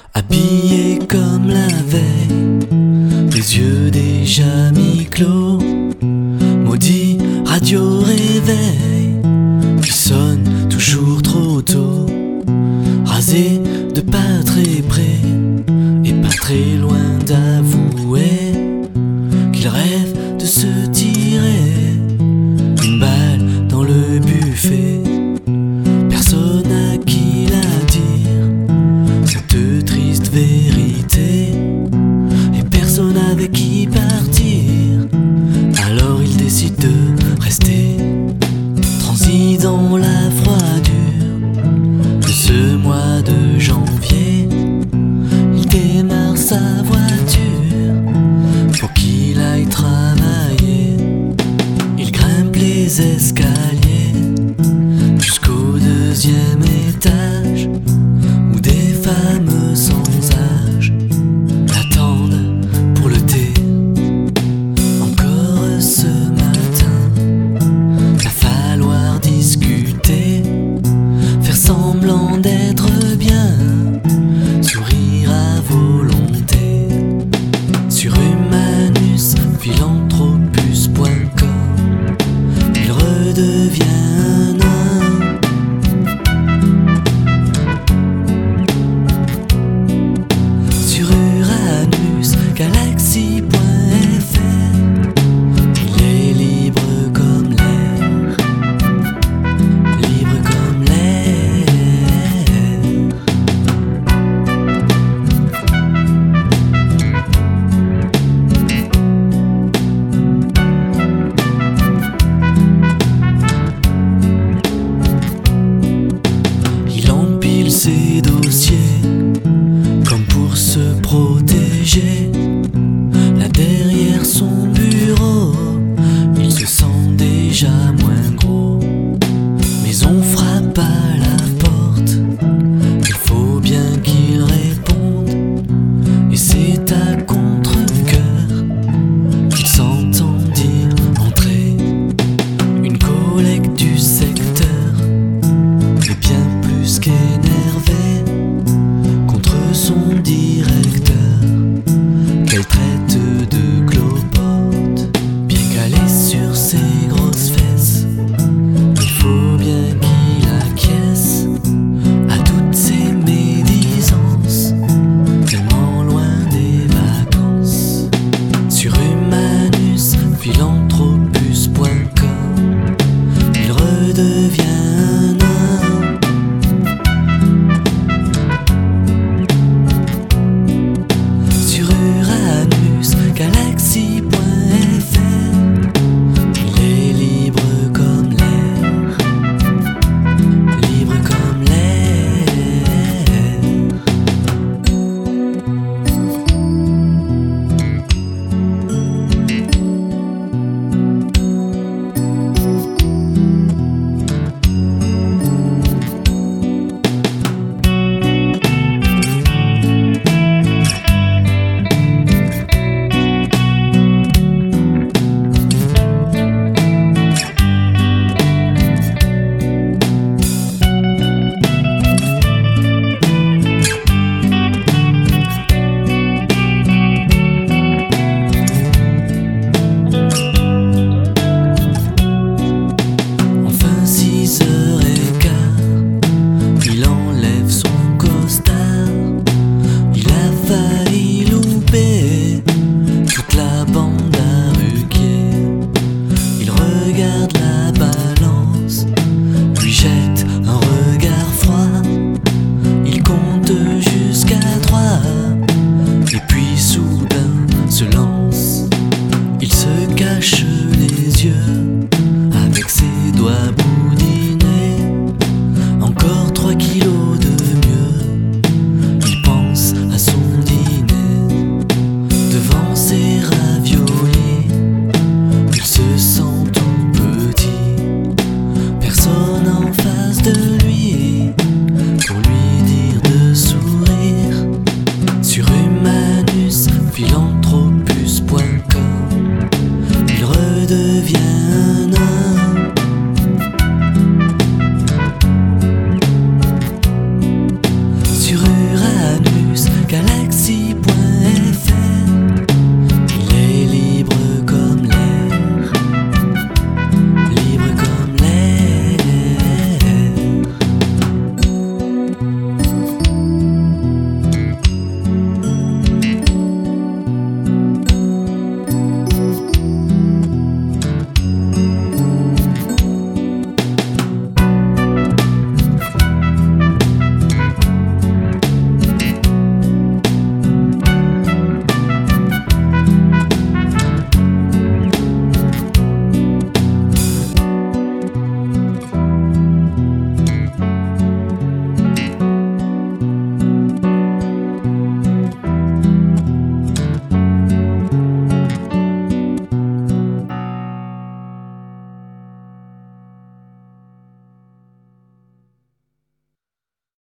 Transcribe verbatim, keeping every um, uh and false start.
Habillé comme la veille, les yeux déjà mi-clos, maudit radio réveil qui sonne toujours trop tôt, rasé de pas très près et pas très loin d'avouer qu'il rêve de se tirer une balle dans le buffet. Personne à qui la dire, cette triste vérité, et personne avec qui partir. Alors il décide de rester, transi dans la froidure de ce mois de janvier. Il démarre sa voiture pour qu'il aille travailler. Il grimpe les escaliers jusqu'au deuxième étage, où des femmes sans âge l'attendent pour le thé. Encore ce matin, va falloir discuter, faire semblant d'être bien, sourire à volonté. Sur humanus philanthropus point com, il redevient un homme. Sur Uranus, galaxie.